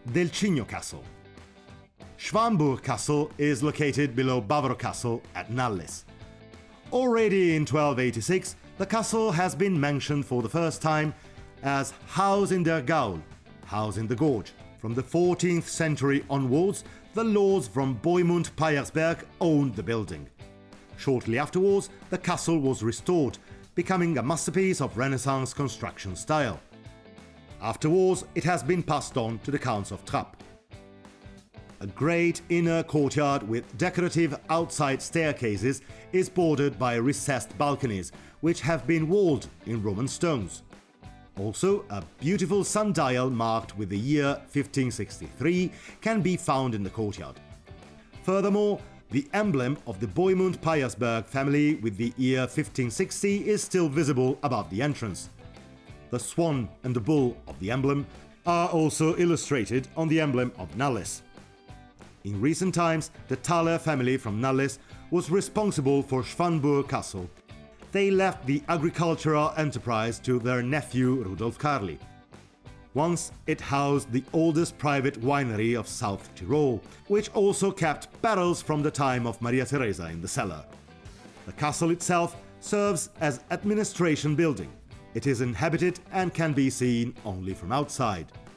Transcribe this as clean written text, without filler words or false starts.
Del Cigno Castle. Schwanburg Castle is located below Bavaro Castle at Nalles. Already in 1286, the castle has been mentioned for the first time as Haus in der Gaul, House in the Gorge. From the 14th century onwards, the lords from Bohemund-Peyersberg owned the building. Shortly afterwards, the castle was restored, becoming a masterpiece of Renaissance construction style. Afterwards, it has been passed on to the Counts of Trapp. A great inner courtyard with decorative outside staircases is bordered by recessed balconies, which have been walled in Roman stones. Also, a beautiful sundial marked with the year 1563 can be found in the courtyard. Furthermore, the emblem of the Bohemund-Peyersberg family with the year 1560 is still visible above the entrance. The swan and the bull of the emblem are also illustrated on the emblem of Nalles. In recent times, the Thaler family from Nalles was responsible for Schwanburg Castle. They left the agricultural enterprise to their nephew Rudolf Karli. Once it housed the oldest private winery of South Tyrol, which also kept barrels from the time of Maria Theresa in the cellar. The castle itself serves as administration building. It is inhabited and can be seen only from outside.